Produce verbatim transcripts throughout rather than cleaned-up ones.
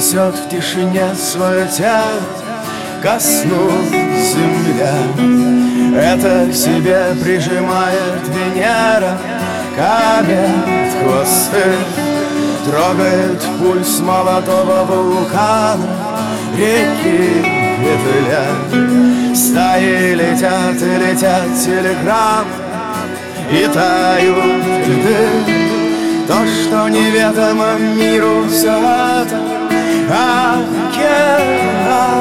несет в тишине свое тело ко сну земля. Это к себе прижимает Венера, комет хвосты, трогает пульс молодого вулкана, реки петля. Стаи летят и летят телеграммы, и тают льды. То, что неведомо миру, все это океан.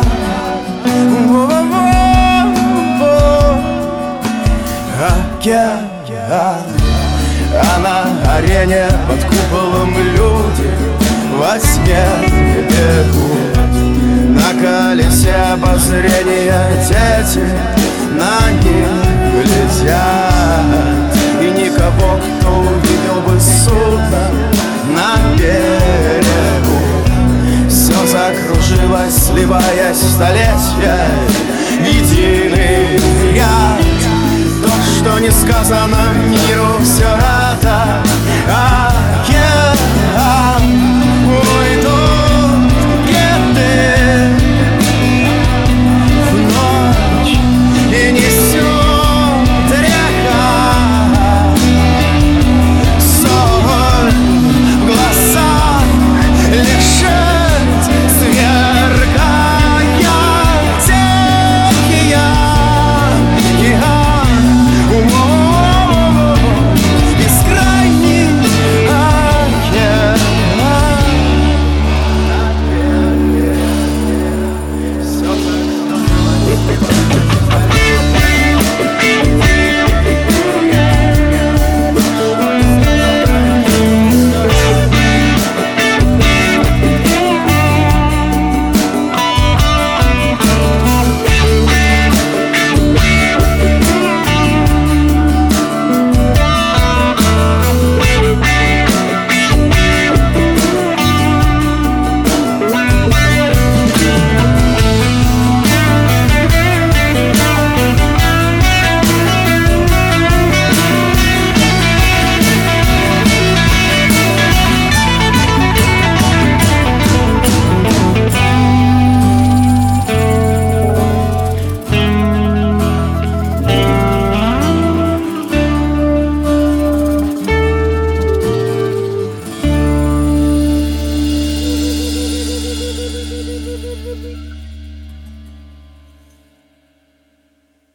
Океан. А на арене под куполом люди во сне бегут. На колесе обозрения дети на них глядят. И никого, кто увидел бы судно на берегу. Все закружилось, сливаясь в столетия, единый ряд. То, что не сказано миру, все это океан. Ой, тут, где ты в ночь и несет река соль в глазах, лишит сверкая тихий океан. Бескрайний океан. Thank you.